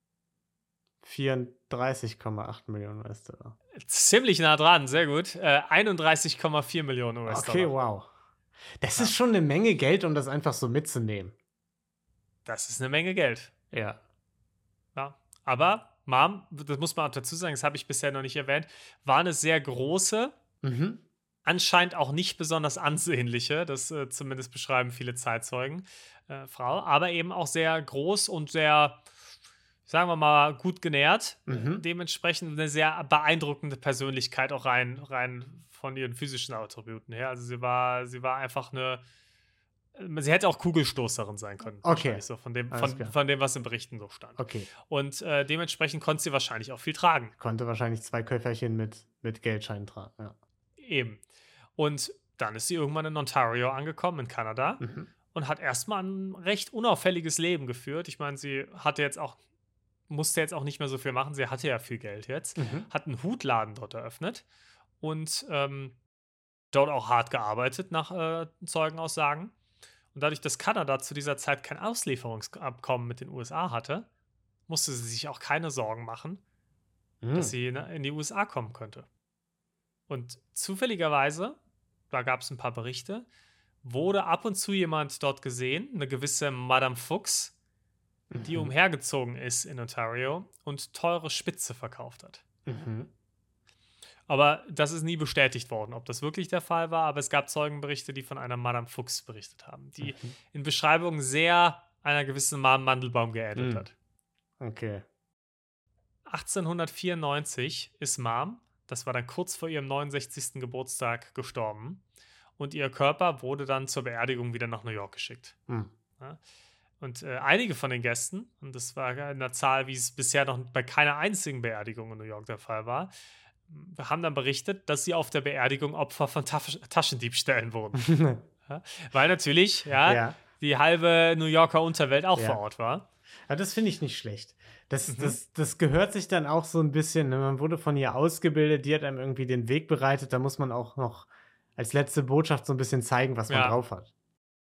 34,8 Millionen US-Dollar. Ziemlich nah dran, sehr gut. 31,4 Millionen US-Dollar. Okay, wow. Das ist schon eine Menge Geld, um das einfach so mitzunehmen. Das ist eine Menge Geld. Ja. Ja. Aber Mom, das muss man auch dazu sagen, das habe ich bisher noch nicht erwähnt, war eine sehr große, Mhm. anscheinend auch nicht besonders ansehnliche, das zumindest beschreiben viele Zeitzeugen, Frau, aber eben auch sehr groß und sehr, sagen wir mal, gut genährt. Mhm. Dementsprechend eine sehr beeindruckende Persönlichkeit, auch rein von ihren physischen Attributen her. Also sie war einfach sie hätte auch Kugelstoßerin sein können. Okay. wahrscheinlich So von dem, Alles klar. von dem, was in Berichten so stand. Okay. Und dementsprechend konnte sie wahrscheinlich auch viel tragen. Konnte wahrscheinlich 2 Köfferchen mit Geldscheinen tragen. Ja. Eben. Und dann ist sie irgendwann in Ontario angekommen, in Kanada, Mhm. und hat erstmal ein recht unauffälliges Leben geführt. Ich meine, musste jetzt auch nicht mehr so viel machen. Sie hatte ja viel Geld jetzt. Mhm. Hat einen Hutladen dort eröffnet und dort auch hart gearbeitet, nach Zeugenaussagen. Und dadurch, dass Kanada zu dieser Zeit kein Auslieferungsabkommen mit den USA hatte, musste sie sich auch keine Sorgen machen, dass sie in die USA kommen könnte. Und zufälligerweise, da gab es ein paar Berichte, wurde ab und zu jemand dort gesehen, eine gewisse Madame Fuchs, die umhergezogen ist in Ontario und teure Spitze verkauft hat. Mhm. Aber das ist nie bestätigt worden, ob das wirklich der Fall war. Aber es gab Zeugenberichte, die von einer Madame Fuchs berichtet haben, die in Beschreibungen sehr einer gewissen Mandelbaum geähnelt Mhm. hat. Okay. 1894 ist Mom, das war dann kurz vor ihrem 69. Geburtstag, gestorben. Und ihr Körper wurde dann zur Beerdigung wieder nach New York geschickt. Mhm. Ja? Und einige von den Gästen, und das war eine Zahl, wie es bisher noch bei keiner einzigen Beerdigung in New York der Fall war, haben dann berichtet, dass sie auf der Beerdigung Opfer von Taschendiebstählen wurden. Ja? Weil natürlich Ja. die halbe New Yorker Unterwelt auch Ja. vor Ort war. Ja, das finde ich nicht schlecht. Das gehört sich dann auch so ein bisschen, ne? Man wurde von ihr ausgebildet, die hat einem irgendwie den Weg bereitet, da muss man auch noch als letzte Botschaft so ein bisschen zeigen, was man Ja. drauf hat.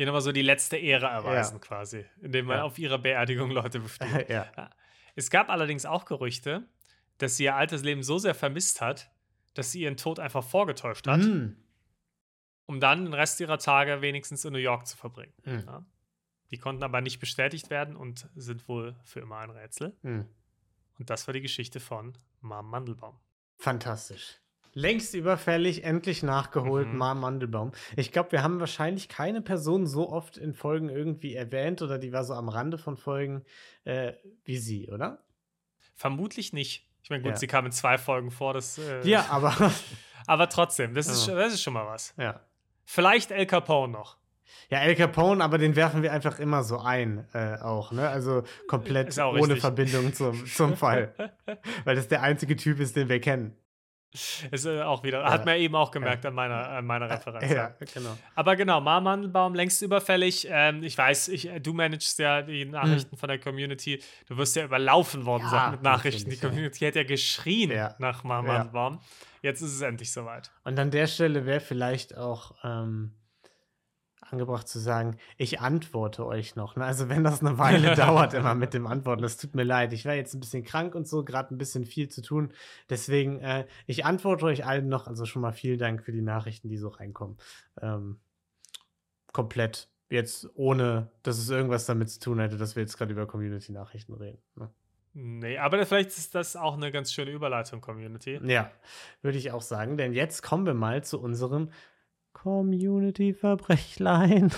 Hier nochmal so die letzte Ehre erweisen quasi, indem man auf ihrer Beerdigung Leute befliegt. Ja. Es gab allerdings auch Gerüchte, dass sie ihr altes Leben so sehr vermisst hat, dass sie ihren Tod einfach vorgetäuscht hat, um dann den Rest ihrer Tage wenigstens in New York zu verbringen. Ja. Die konnten aber nicht bestätigt werden und sind wohl für immer ein Rätsel. Und das war die Geschichte von Mom Mandelbaum. Fantastisch. Längst überfällig, endlich nachgeholt, Mom Mandelbaum. Ich glaube, wir haben wahrscheinlich keine Person so oft in Folgen irgendwie erwähnt oder die war so am Rande von Folgen wie sie, oder? Vermutlich nicht. Ich meine, gut, sie kam in 2 Folgen vor. Ja, aber aber trotzdem, das ist schon mal was. Ja. Vielleicht El Capone noch. Ja, El Capone, aber den werfen wir einfach immer so ein, auch, ne? Also komplett ohne Verbindung zum Fall. Weil das der einzige Typ ist, den wir kennen. Ist auch wieder, hat man eben auch gemerkt an meiner Referenz. Ja, genau. Aber genau, Mom Mandelbaum, längst überfällig. Ich weiß, du managst ja die Nachrichten von der Community. Du wirst ja überlaufen worden sein mit Nachrichten. Die Community hat ja geschrien nach Mom Mandelbaum. Jetzt ist es endlich soweit. Und an der Stelle wäre vielleicht auch angebracht zu sagen, ich antworte euch noch. Ne? Also wenn das eine Weile dauert immer mit dem Antworten, das tut mir leid. Ich war jetzt ein bisschen krank und so, gerade ein bisschen viel zu tun. Deswegen, ich antworte euch allen noch. Also schon mal vielen Dank für die Nachrichten, die so reinkommen. Komplett. Jetzt ohne, dass es irgendwas damit zu tun hätte, dass wir jetzt gerade über Community-Nachrichten reden. Ne? Nee, aber vielleicht ist das auch eine ganz schöne Überleitung, Community. Ja, würde ich auch sagen. Denn jetzt kommen wir mal zu unserem Community-Verbrechlein.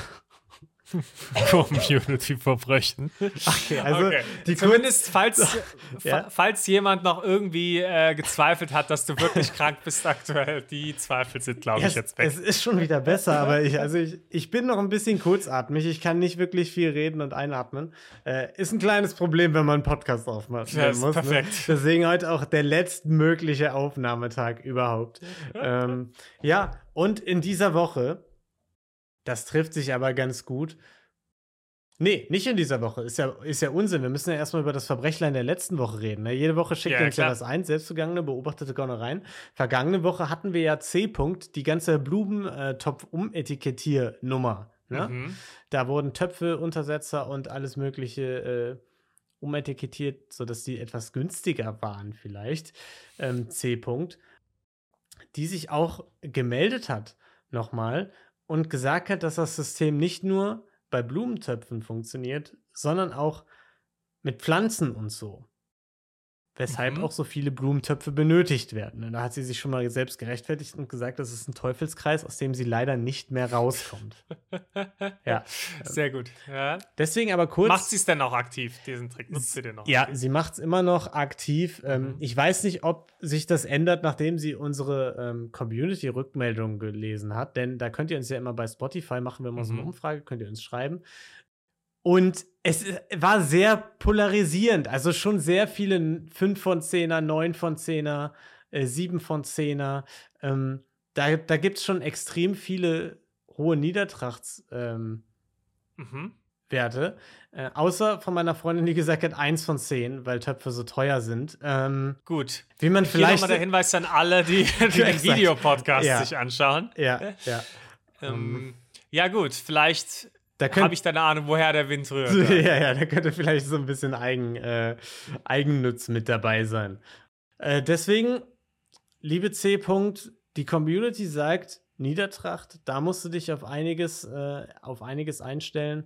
Community-Verbrechen. Okay, also zumindest falls jemand noch irgendwie gezweifelt hat, dass du wirklich krank bist aktuell, die Zweifel sind, glaube ich, jetzt weg. Es ist schon wieder besser, aber ich bin noch ein bisschen kurzatmig. Ich kann nicht wirklich viel reden und einatmen. Ist ein kleines Problem, wenn man einen Podcast aufmachen muss. Perfekt. Ne? Deswegen heute auch der letztmögliche Aufnahmetag überhaupt. Ja, und in dieser Woche, das trifft sich aber ganz gut. Nee, nicht in dieser Woche. Ist ja Unsinn. Wir müssen ja erstmal über das Verbrechlein der letzten Woche reden. Ne? Jede Woche schickt uns ja was ein. Selbstvergangene, beobachtete Gaunereien. Vergangene Woche hatten wir ja C. die ganze Blumentopf-Umetikettiernummer. Ne? Da wurden Töpfe, Untersetzer und alles Mögliche umetikettiert, sodass die etwas günstiger waren vielleicht. C. Die sich auch gemeldet hat nochmal und gesagt hat, dass das System nicht nur bei Blumentöpfen funktioniert, sondern auch mit Pflanzen und so. Weshalb auch so viele Blumentöpfe benötigt werden. Und da hat sie sich schon mal selbst gerechtfertigt und gesagt, das ist ein Teufelskreis, aus dem sie leider nicht mehr rauskommt. Ja. Sehr gut. Ja. Deswegen aber kurz. Macht sie es denn auch aktiv, diesen Trick? Nutzt sie den noch? Ja, sie macht es immer noch aktiv. Ich weiß nicht, ob sich das ändert, nachdem sie unsere Community-Rückmeldung gelesen hat. Denn da könnt ihr uns ja immer bei Spotify machen, wenn wir so eine Umfrage, könnt ihr uns schreiben. Und es war sehr polarisierend. Also schon sehr viele 5 von 10er, 9 von 10er, 7 von 10er. Da gibt es schon extrem viele hohe Niedertrachtswerte. Außer von meiner Freundin, die gesagt hat, 1 von 10, weil Töpfe so teuer sind. Gut. Wie man vielleicht. Hier nochmal der Hinweis an alle, die den Videopodcast sich anschauen. Ja. Ja, gut, vielleicht habe ich da eine Ahnung, woher der Wind rührt. Ja, da könnte vielleicht so ein bisschen Eigennutz mit dabei sein. Deswegen, liebe C. Die Community sagt, Niedertracht, da musst du dich auf einiges einstellen.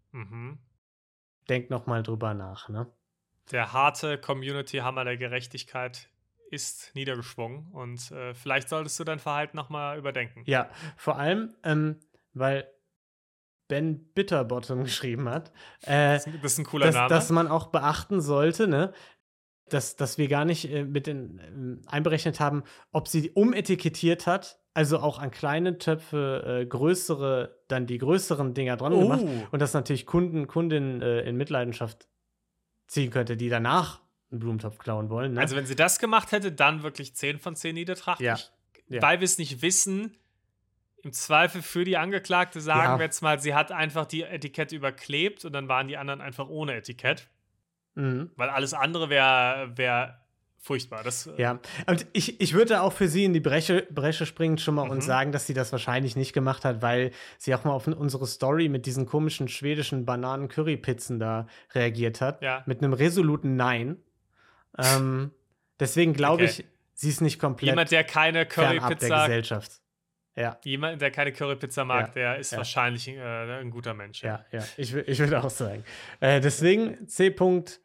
Denk noch mal drüber nach, ne? Der harte Community-Hammer der Gerechtigkeit ist niedergeschwungen und vielleicht solltest du dein Verhalten noch mal überdenken. Ja, vor allem, weil Ben Bitterbottom geschrieben hat, das ist ein cooler Name. Dass man auch beachten sollte, ne, dass wir gar nicht einberechnet haben, ob sie umetikettiert hat, also auch an kleine Töpfe dann die größeren Dinger dran gemacht und das natürlich Kundinnen in Mitleidenschaft ziehen könnte, die danach einen Blumentopf klauen wollen. Ne? Also wenn sie das gemacht hätte, dann wirklich 10 von 10 Niedertracht. Ja. Weil wir es nicht wissen, im Zweifel für die Angeklagte sagen wir jetzt mal, sie hat einfach die Etikette überklebt und dann waren die anderen einfach ohne Etikett. Weil alles andere wäre furchtbar. Ja, und ich würde auch für sie in die Bresche springen schon mal und sagen, dass sie das wahrscheinlich nicht gemacht hat, weil sie auch mal auf unsere Story mit diesen komischen schwedischen Bananen-Curry-Pizzen da reagiert hat. Ja. Mit einem resoluten Nein. Deswegen glaube ich, sie ist nicht komplett Jemand, der keine fernab der Currypizza Gesellschaft. Ja. Jemand, der keine Currypizza mag, Ja, der ist ja. wahrscheinlich ein guter Mensch. Ja, ich würde auch sagen. Deswegen C.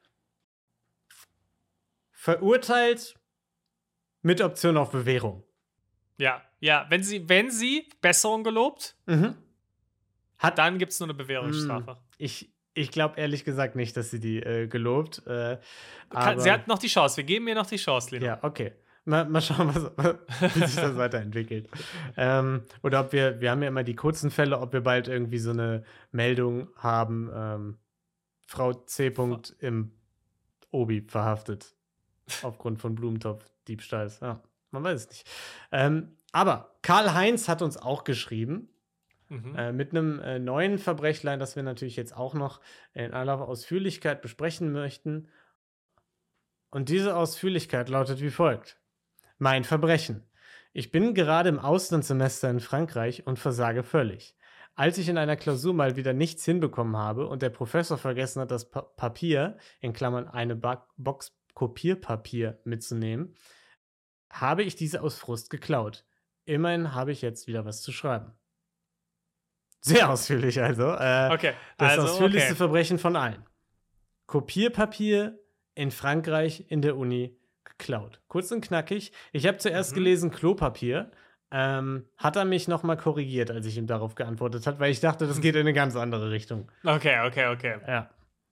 Verurteilt mit Option auf Bewährung. Ja, wenn sie Besserung gelobt, dann gibt es nur eine Bewährungsstrafe. Ich glaube ehrlich gesagt nicht, dass sie die gelobt. Sie hat noch die Chance. Wir geben ihr noch die Chance, Lino. Ja, okay. Mal schauen, wie sich das weiterentwickelt. Oder ob wir haben ja immer die kurzen Fälle, ob wir bald irgendwie so eine Meldung haben, Frau C. im Obi verhaftet. Aufgrund von Blumentopf-Diebstahls. Ja, man weiß es nicht. Aber Karl-Heinz hat uns auch geschrieben. Mit einem neuen Verbrechlein, das wir natürlich jetzt auch noch in aller Ausführlichkeit besprechen möchten. Und diese Ausführlichkeit lautet wie folgt. Mein Verbrechen. Ich bin gerade im Auslandssemester in Frankreich und versage völlig. Als ich in einer Klausur mal wieder nichts hinbekommen habe und der Professor vergessen hat, das Papier, in Klammern eine Box Kopierpapier mitzunehmen, habe ich diese aus Frust geklaut. Immerhin habe ich jetzt wieder was zu schreiben. Sehr ausführlich also. Das ausführlichste Verbrechen von allen. Kopierpapier in Frankreich in der Uni geklaut. Kurz und knackig. Ich habe zuerst gelesen Klopapier. Hat er mich nochmal korrigiert, als ich ihm darauf geantwortet habe, weil ich dachte, das geht in eine ganz andere Richtung. Okay. Ja.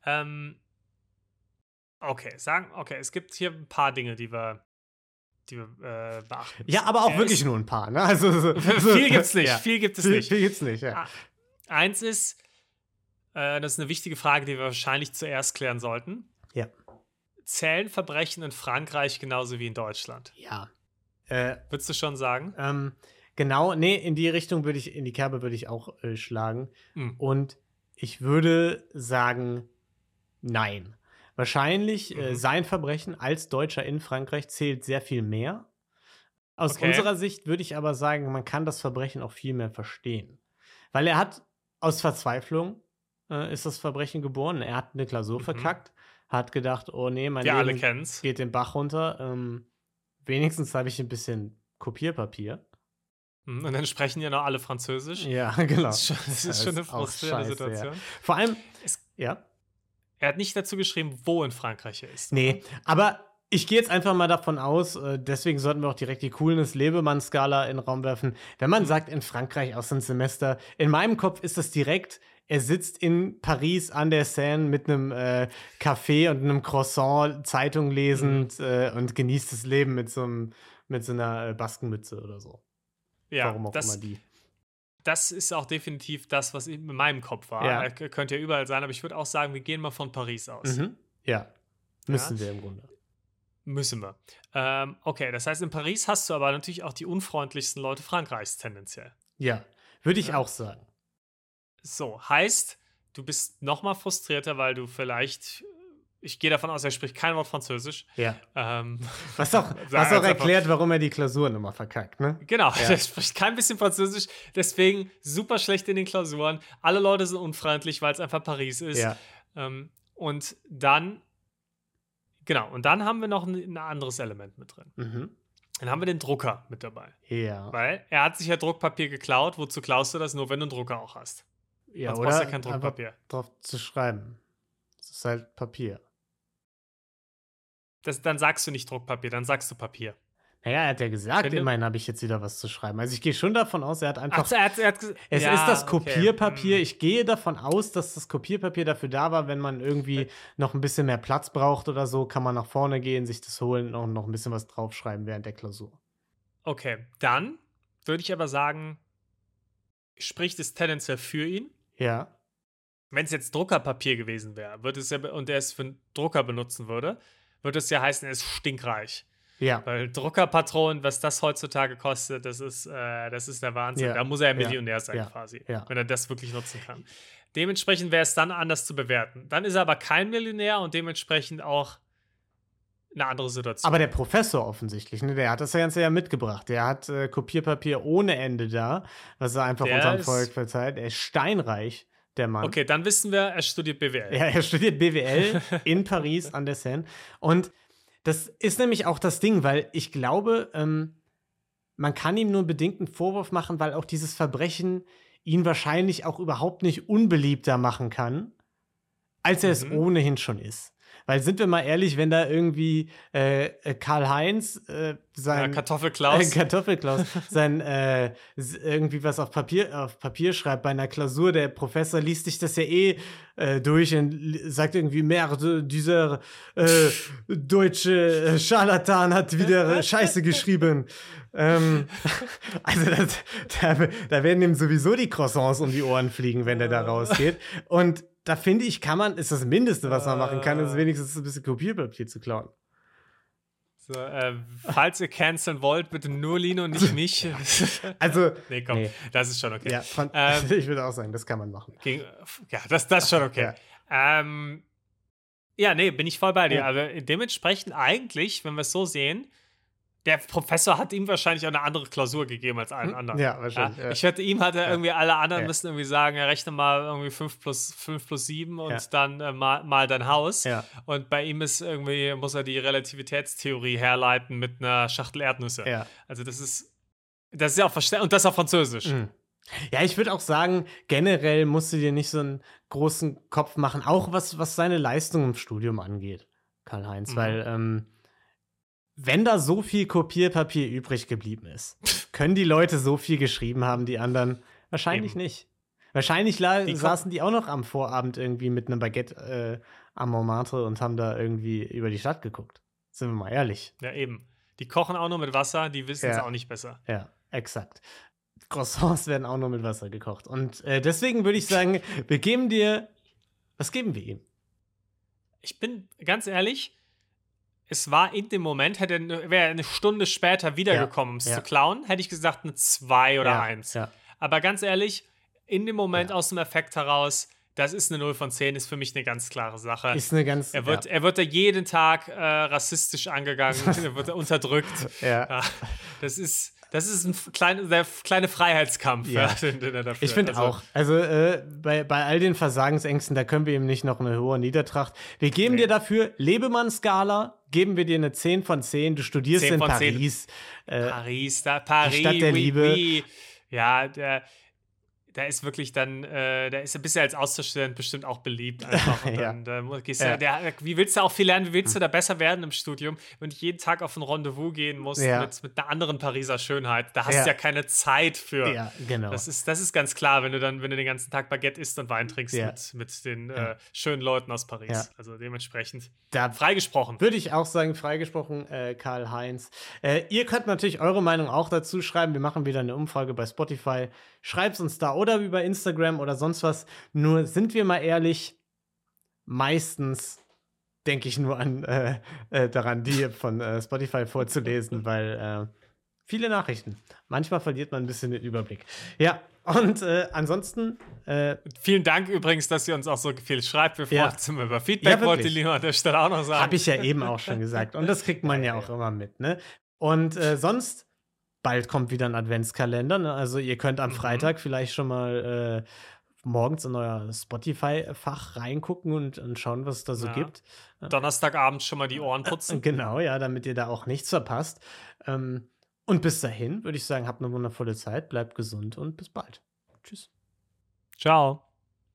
Es gibt hier ein paar Dinge, die wir beachten. Ja, aber auch wirklich nur ein paar, ne? Also viel gibt's nicht. Ja. Viel gibt es nicht. Viel gibt's nicht, ja. Eins ist, das ist eine wichtige Frage, die wir wahrscheinlich zuerst klären sollten. Ja. Zählen Verbrechen in Frankreich genauso wie in Deutschland? Ja. Würdest du schon sagen? Genau, nee, in die Kerbe würde ich auch schlagen. Und ich würde sagen, nein. Wahrscheinlich sein Verbrechen als Deutscher in Frankreich zählt sehr viel mehr. Aus unserer Sicht würde ich aber sagen, man kann das Verbrechen auch viel mehr verstehen. Weil er hat aus Verzweiflung ist das Verbrechen geboren. Er hat eine Klausur verkackt, hat gedacht, oh nee, mein Leben geht den Bach runter. Wenigstens habe ich ein bisschen Kopierpapier. Und dann sprechen ja noch alle Französisch. Ja, genau. Das ist schon eine frustrierende Situation. Ja. Vor allem, er hat nicht dazu geschrieben, wo in Frankreich er ist. Nee, aber ich gehe jetzt einfach mal davon aus, deswegen sollten wir auch direkt die Coolness-Lebemann-Skala in den Raum werfen. Wenn man sagt, in Frankreich aus dem Semester, in meinem Kopf ist das direkt, er sitzt in Paris an der Seine mit einem Café und einem Croissant, Zeitung lesend und genießt das Leben mit so einer Baskenmütze oder so. Ja, warum auch immer die. Das ist auch definitiv das, was in meinem Kopf war. Ja. Er könnte ja überall sein, aber ich würde auch sagen, wir gehen mal von Paris aus. Ja, müssen wir im Grunde. Müssen wir. Okay, das heißt, in Paris hast du aber natürlich auch die unfreundlichsten Leute Frankreichs tendenziell. Ja, würde ich auch sagen. So, heißt, du bist noch mal frustrierter, weil du vielleicht, ich gehe davon aus, er spricht kein Wort Französisch. Ja. Was auch erklärt, warum er die Klausuren immer verkackt, ne? Genau, er spricht kein bisschen Französisch, deswegen super schlecht in den Klausuren. Alle Leute sind unfreundlich, weil es einfach Paris ist. Ja. Und dann haben wir noch ein anderes Element mit drin. Dann haben wir den Drucker mit dabei. Ja. Weil er hat sich ja Druckpapier geklaut. Wozu klaust du das? Nur wenn du einen Drucker auch hast. Ja, sonst oder brauchst du ja kein Druckpapier. Drauf zu schreiben. Das ist halt Papier. Dann sagst du nicht Druckpapier, dann sagst du Papier. Naja, er hat ja gesagt, immerhin habe ich jetzt wieder was zu schreiben. Also ich gehe schon davon aus, er hat einfach. Es ist das Kopierpapier. Ich gehe davon aus, dass das Kopierpapier dafür da war, wenn man irgendwie noch ein bisschen mehr Platz braucht oder so, kann man nach vorne gehen, sich das holen und noch ein bisschen was draufschreiben während der Klausur. Okay, dann würde ich aber sagen, spricht es tendenziell für ihn. Ja. Wenn es jetzt Druckerpapier gewesen wäre, und er es für einen Drucker benutzen würde es ja heißen, er ist stinkreich. Ja. Weil Druckerpatronen, was das heutzutage kostet, das ist der Wahnsinn. Ja. Da muss er ja Millionär sein, quasi, wenn er das wirklich nutzen kann. Dementsprechend wäre es dann anders zu bewerten. Dann ist er aber kein Millionär und dementsprechend auch eine andere Situation. Aber der Professor offensichtlich, ne, der hat das Ganze ja mitgebracht. Der hat Kopierpapier ohne Ende da, was er einfach unserem Volk verzeiht. Er ist steinreich, der Mann. Okay, dann wissen wir, er studiert BWL. Ja, er studiert BWL in Paris an der Seine. Und das ist nämlich auch das Ding, weil ich glaube, man kann ihm nur bedingt einen Vorwurf machen, weil auch dieses Verbrechen ihn wahrscheinlich auch überhaupt nicht unbeliebter machen kann, als er es ohnehin schon ist. Weil, sind wir mal ehrlich, wenn da irgendwie Karl-Heinz sein Kartoffelklaus sein irgendwie was auf Papier schreibt bei einer Klausur, der Professor liest sich das ja durch und sagt irgendwie, Merde, dieser deutsche Scharlatan hat wieder Scheiße geschrieben. Also da werden ihm sowieso die Croissants um die Ohren fliegen, wenn der da rausgeht. Und da finde ich, ist das Mindeste, was man machen kann, ist wenigstens ein bisschen Kopierpapier zu klauen. So, falls ihr canceln wollt, bitte nur Lino, nicht mich. Also, nee, komm, das ist schon okay. Ja, ich würde auch sagen, das kann man machen. Ja, das ist schon okay. Ja, nee, bin ich voll bei dir. Ja. Aber dementsprechend eigentlich, wenn wir es so sehen, der Professor hat ihm wahrscheinlich auch eine andere Klausur gegeben als allen anderen. Ja, wahrscheinlich. Ja. Ich wette, ihm hat er irgendwie, alle anderen müssen irgendwie sagen, rechne mal irgendwie 5 plus 7 und dann mal dein Haus. Ja. Und bei ihm ist irgendwie, muss er die Relativitätstheorie herleiten mit einer Schachtel Erdnüsse. Ja. Also das ist ja auch verständlich. Und das auf Französisch. Mhm. Ja, ich würde auch sagen, generell musst du dir nicht so einen großen Kopf machen, auch was seine Leistung im Studium angeht, Karl-Heinz, weil wenn da so viel Kopierpapier übrig geblieben ist, können die Leute so viel geschrieben haben, die anderen wahrscheinlich nicht. Wahrscheinlich saßen die auch noch am Vorabend irgendwie mit einem Baguette am Montmartre und haben da irgendwie über die Stadt geguckt. Sind wir mal ehrlich. Ja, eben. Die kochen auch nur mit Wasser, die wissen es auch nicht besser. Ja, exakt. Croissants werden auch nur mit Wasser gekocht. Und deswegen würde ich sagen, was geben wir ihm? Ich bin ganz ehrlich, es war in dem Moment, wäre er eine Stunde später wiedergekommen, um es zu klauen, hätte ich gesagt eine 2 oder 1. Ja. Aber ganz ehrlich, in dem Moment aus dem Effekt heraus, das ist eine 0 von 10, ist für mich eine ganz klare Sache. Ist eine ganz, er wird da jeden Tag rassistisch angegangen, er wird unterdrückt. Ja. Das ist ein kleiner Freiheitskampf, den er dafür. Ich finde auch. Also bei all den Versagensängsten, da können wir ihm nicht noch eine hohe Niedertracht. Wir geben dir dafür Lebemann-Skala, geben wir dir eine 10 von 10. Du studierst in Paris. Paris, die Stadt der Liebe. Oui. Ja, da ist wirklich dann, bist du als Austauschstudent bestimmt auch beliebt einfach. Und dann gehst du, wie willst du auch viel lernen, wie willst du da besser werden im Studium, wenn du jeden Tag auf ein Rendezvous gehen musst mit einer anderen Pariser Schönheit. Da hast du ja keine Zeit für. Ja, genau. Das ist ganz klar, wenn du den ganzen Tag Baguette isst und Wein trinkst mit den schönen Leuten aus Paris. Ja. Also dementsprechend freigesprochen. Würde ich auch sagen, freigesprochen, Karl-Heinz. Ihr könnt natürlich eure Meinung auch dazu schreiben. Wir machen wieder eine Umfrage bei Spotify. Schreibt uns da oder über Instagram oder sonst was. Nur sind wir mal ehrlich, meistens denke ich nur daran, die von Spotify vorzulesen, weil viele Nachrichten. Manchmal verliert man ein bisschen den Überblick. Ja, und ansonsten vielen Dank übrigens, dass ihr uns auch so viel schreibt. Wir freuen uns immer über Feedback, wollte Lino an der Stelle auch noch sagen. Habe ich ja eben auch schon gesagt. Und das kriegt man ja auch immer mit, ne? Und sonst bald kommt wieder ein Adventskalender. Ne? Also ihr könnt am Freitag vielleicht schon mal morgens in euer Spotify-Fach reingucken und schauen, was es da so gibt. Donnerstagabend schon mal die Ohren putzen. Genau, ja, damit ihr da auch nichts verpasst. Und bis dahin würde ich sagen, habt eine wundervolle Zeit, bleibt gesund und bis bald. Tschüss. Ciao.